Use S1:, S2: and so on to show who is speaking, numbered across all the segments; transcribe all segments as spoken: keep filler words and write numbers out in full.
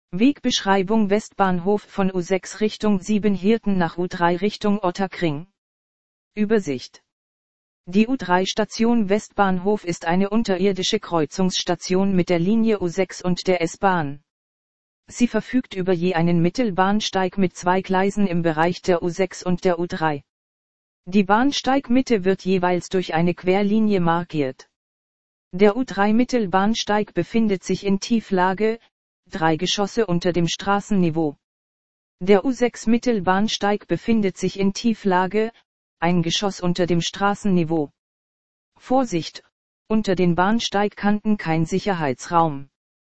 S1: Wegbeschreibung Westbahnhof von U sechs Richtung Siebenhirten nach U drei Richtung Ottakring. Übersicht. Die U drei Station Westbahnhof ist eine unterirdische Kreuzungsstation mit der Linie U sechs und der S-Bahn. Sie verfügt über je einen Mittelbahnsteig mit zwei Gleisen im Bereich der U sechs und der U drei. Die Bahnsteigmitte wird jeweils durch eine Querlinie markiert. Der U drei Mittelbahnsteig befindet sich in Tieflage, drei Geschosse unter dem Straßenniveau. Der U sechs Mittelbahnsteig befindet sich in Tieflage, ein Geschoss unter dem Straßenniveau. Vorsicht, unter den Bahnsteigkanten kein Sicherheitsraum.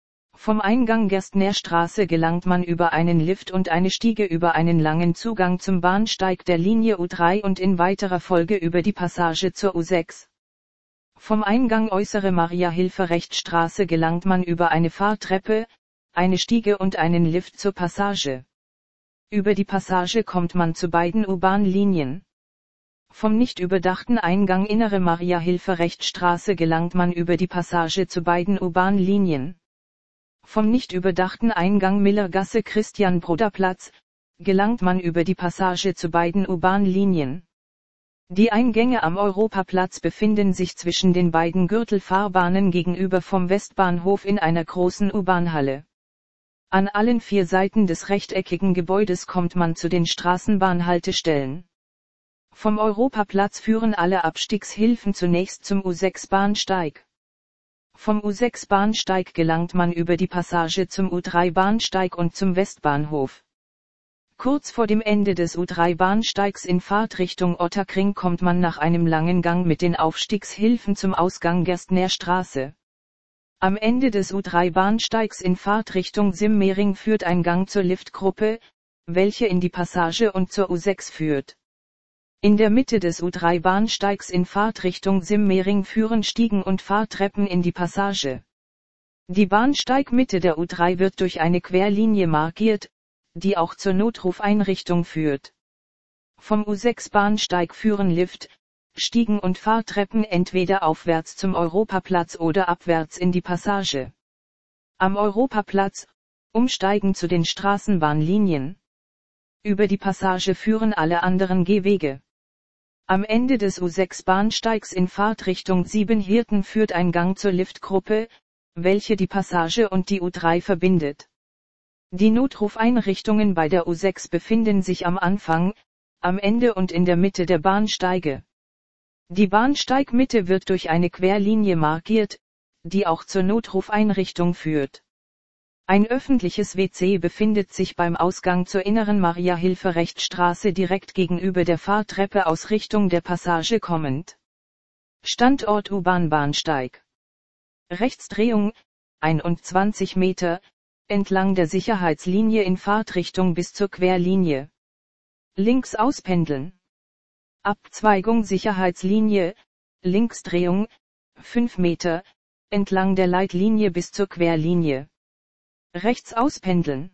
S1: Vom Eingang Gerstnerstraße gelangt man über einen Lift und eine Stiege über einen langen Zugang zum Bahnsteig der Linie U drei und in weiterer Folge über die Passage zur U sechs. Vom Eingang Äußere Maria-Hilfer-Rechtstraße gelangt man über eine Fahrtreppe, eine Stiege und einen Lift zur Passage. Über die Passage kommt man zu beiden U-Bahn-Linien. Vom nicht überdachten Eingang Innere Maria-Hilfer-Rechtstraße gelangt man über die Passage zu beiden U-Bahn-Linien. Vom nicht überdachten Eingang Millergasse-Christian-Broder-Platz gelangt man über die Passage zu beiden U-Bahn-Linien. Die Eingänge am Europaplatz befinden sich zwischen den beiden Gürtelfahrbahnen gegenüber vom Westbahnhof in einer großen U-Bahn-Halle. An allen vier Seiten des rechteckigen Gebäudes kommt man zu den Straßenbahnhaltestellen. Vom Europaplatz führen alle Abstiegshilfen zunächst zum U sechs Bahnsteig. Vom U sechs Bahnsteig gelangt man über die Passage zum U drei Bahnsteig und zum Westbahnhof. Kurz vor dem Ende des U drei Bahnsteigs in Fahrtrichtung Ottakring kommt man nach einem langen Gang mit den Aufstiegshilfen zum Ausgang Gerstnerstraße. Am Ende des U drei Bahnsteigs in Fahrtrichtung Simmering führt ein Gang zur Liftgruppe, welche in die Passage und zur U sechs führt. In der Mitte des U drei Bahnsteigs in Fahrtrichtung Simmering führen Stiegen und Fahrtreppen in die Passage. Die Bahnsteigmitte der U drei wird durch eine Querlinie markiert, die auch zur Notrufeinrichtung führt. Vom U sechs Bahnsteig führen Lift, Stiegen und Fahrtreppen entweder aufwärts zum Europaplatz oder abwärts in die Passage. Am Europaplatz, umsteigen zu den Straßenbahnlinien. Über die Passage führen alle anderen Gehwege. Am Ende des U sechs Bahnsteigs in Fahrtrichtung Siebenhirten führt ein Gang zur Liftgruppe, welche die Passage und die U drei verbindet. Die Notrufeinrichtungen bei der U sechs befinden sich am Anfang, am Ende und in der Mitte der Bahnsteige. Die Bahnsteigmitte wird durch eine Querlinie markiert, die auch zur Notrufeinrichtung führt. Ein öffentliches W C befindet sich beim Ausgang zur Inneren Maria-Hilfer-Rechtstraße direkt gegenüber der Fahrtreppe aus Richtung der Passage kommend. Standort U-Bahn-Bahnsteig. Rechtsdrehung, einundzwanzig Meter, entlang der Sicherheitslinie in Fahrtrichtung bis zur Querlinie. Links auspendeln. Abzweigung Sicherheitslinie, Linksdrehung, fünf Meter, entlang der Leitlinie bis zur Querlinie. Rechts auspendeln.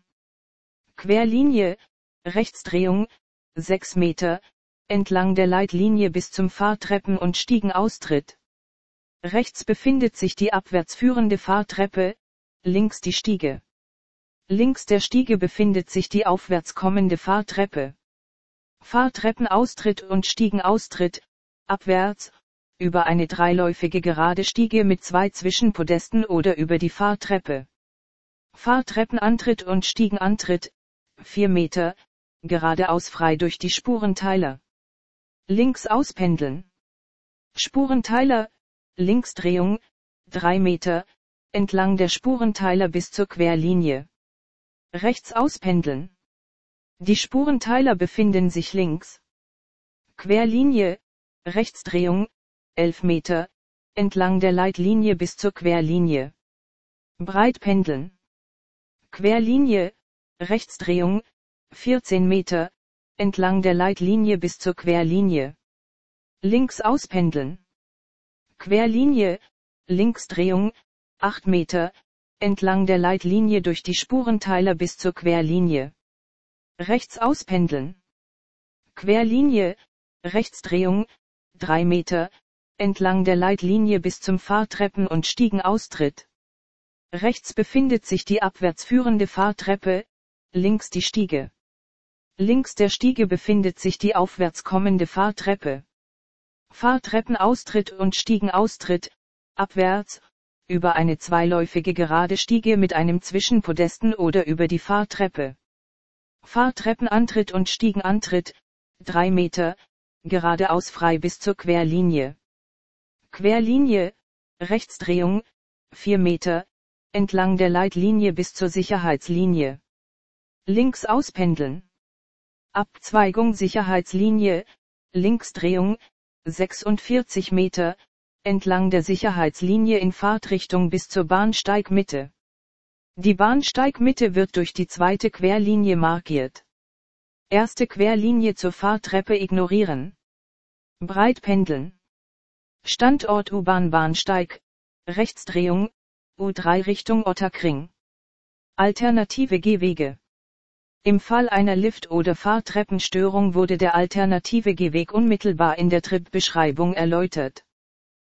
S1: Querlinie, Rechtsdrehung, sechs Meter, entlang der Leitlinie bis zum Fahrtreppen- und Stiegenaustritt. Rechts befindet sich die abwärts führende Fahrtreppe, links die Stiege. Links der Stiege befindet sich die aufwärts kommende Fahrtreppe. Fahrtreppenaustritt und Stiegenaustritt, abwärts, über eine dreiläufige gerade Stiege mit zwei Zwischenpodesten oder über die Fahrtreppe. Fahrtreppenantritt und Stiegenantritt, vier Meter, geradeaus frei durch die Spurenteiler. Links auspendeln. Spurenteiler, Linksdrehung, drei Meter, entlang der Spurenteiler bis zur Querlinie. Rechts auspendeln. Die Spurenteiler befinden sich links. Querlinie, Rechtsdrehung, elf Meter, entlang der Leitlinie bis zur Querlinie. Breit pendeln. Querlinie, Rechtsdrehung, vierzehn Meter, entlang der Leitlinie bis zur Querlinie. Links auspendeln. Querlinie, Linksdrehung, acht Meter, entlang der Leitlinie durch die Spurenteiler bis zur Querlinie. Rechts auspendeln. Querlinie, Rechtsdrehung, drei Meter, entlang der Leitlinie bis zum Fahrtreppen- und Stiegenaustritt. Rechts befindet sich die abwärts führende Fahrtreppe, links die Stiege. Links der Stiege befindet sich die aufwärts kommende Fahrtreppe. Fahrtreppenaustritt und Stiegenaustritt, abwärts, über eine zweiläufige gerade Stiege mit einem Zwischenpodesten oder über die Fahrtreppe. Fahrtreppenantritt und Stiegenantritt, drei Meter, geradeaus frei bis zur Querlinie. Querlinie, Rechtsdrehung, vier Meter, entlang der Leitlinie bis zur Sicherheitslinie. Links auspendeln. Abzweigung Sicherheitslinie, Linksdrehung, sechsundvierzig Meter, entlang der Sicherheitslinie in Fahrtrichtung bis zur Bahnsteigmitte. Die Bahnsteigmitte wird durch die zweite Querlinie markiert. Erste Querlinie zur Fahrtreppe ignorieren. Breit pendeln. Standort U-Bahn-Bahnsteig, Rechtsdrehung, U drei Richtung Ottakring. Alternative Gehwege. Im Fall einer Lift- oder Fahrtreppenstörung wurde der alternative Gehweg unmittelbar in der Tripbeschreibung erläutert.